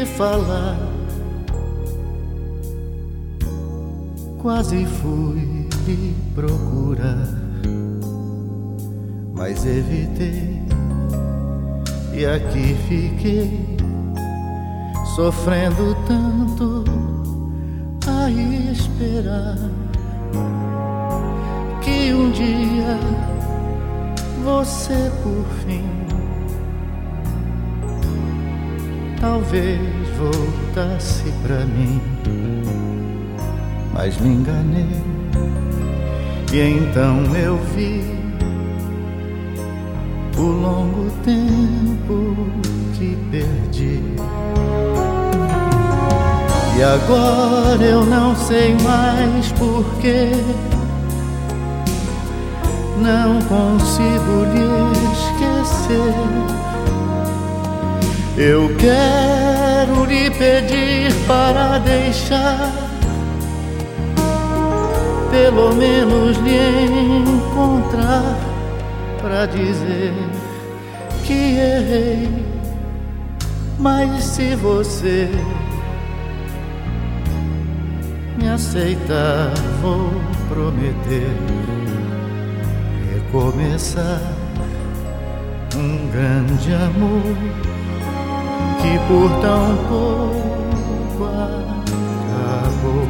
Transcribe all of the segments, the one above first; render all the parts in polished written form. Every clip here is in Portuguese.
falar. Quase fui lhe procurar, mas evitei e aqui fiquei, sofrendo tanto a esperar que um dia você por fim talvez voltasse pra mim. Mas me enganei e então eu vi o longo tempo que perdi. E agora eu não sei mais porquê, não consigo lhe esquecer. Eu quero lhe pedir para deixar, pelo menos lhe encontrar, pra dizer que errei. Mas se você me aceitar, vou prometer recomeçar um grande amor que por tão pouco acabou.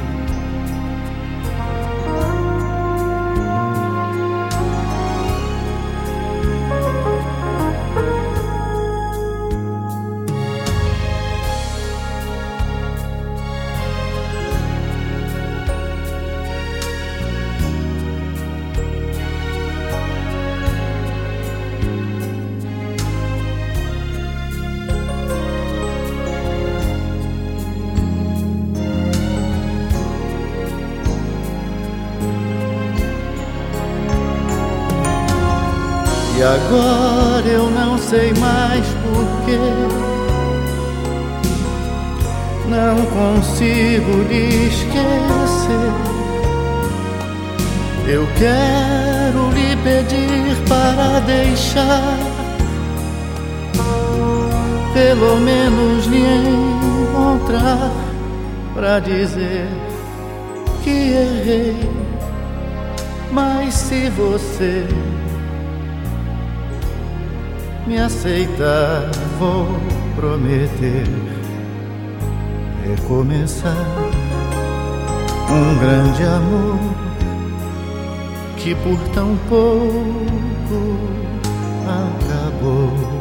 E agora eu não sei mais porquê, não consigo lhe esquecer. Eu quero lhe pedir para deixar, pelo menos lhe encontrar, pra dizer que errei. Mas se você me aceitar, vou prometer recomeçar um grande amor que por tão pouco acabou.